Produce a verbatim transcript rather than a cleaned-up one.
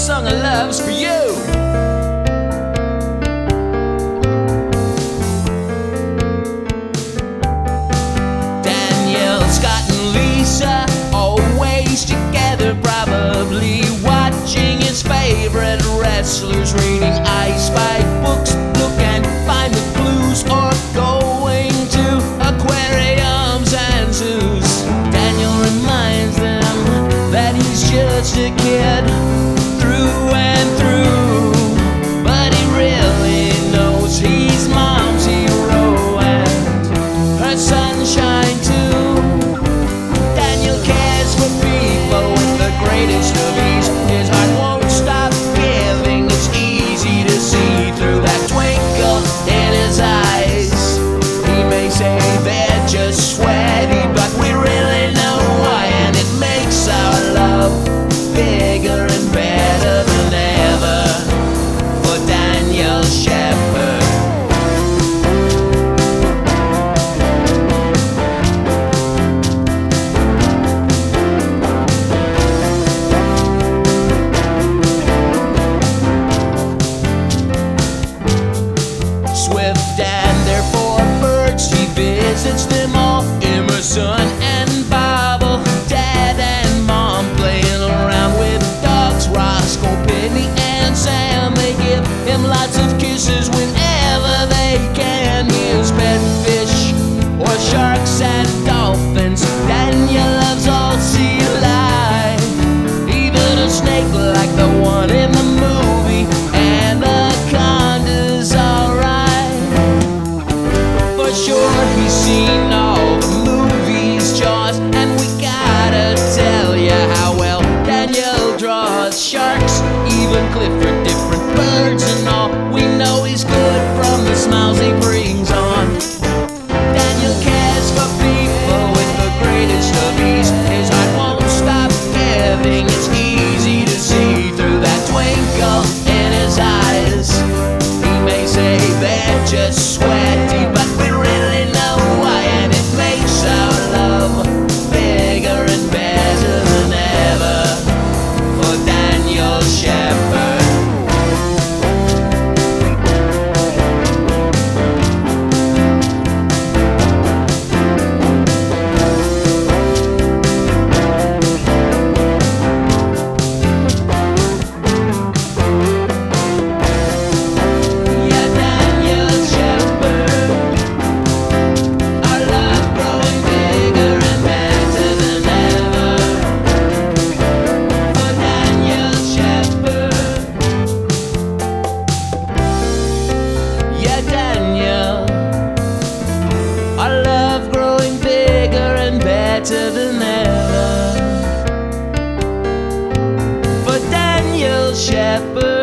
song of love's for you. Daniel, Scott, and Lisa, always together, probably watching his favorite wrestlers, reading I Spy books, look and find the clues, or going to aquariums and zoos. Daniel reminds them that he's just a kid through and through, but he really knows he's mom's hero and her sunshine too. Daniel cares for people with the greatest of ease. His heart won't stop giving. It's easy to see through that twinkle in his eyes. He may say they're just sweaty, but we really know why, and it makes our love bigger and better than ever for Daniel Shepard. Swift and their four birds, he visits them all. Emerson and Bible, Dad and Mom playing around with dogs. Roscoe, Penny, and Sam, they give him lots of kisses whenever they can. Here's pet fish or sharks and dolphins. Daniel loves all sea life, even a snake like the one in the movie. Anaconda's alright. For sure, he's seen all the movies, Jaws, and we gotta tell ya how well Daniel draws sharks, even Clifford, different birds and all. We know he's good from the smiles he brings on. Daniel cares for people with the greatest of ease. His heart won't stop giving. It's easy to see through that twinkle in his eyes. He may say they're just sweaty, but we really know why, and it makes our love bigger and better than ever for Daniel Shepard. Yeah, Daniel Shepard. Our love growing bigger and better than ever for Daniel Shepard. Yeah, Daniel. Our love growing bigger and better than ever for Daniel Shepard.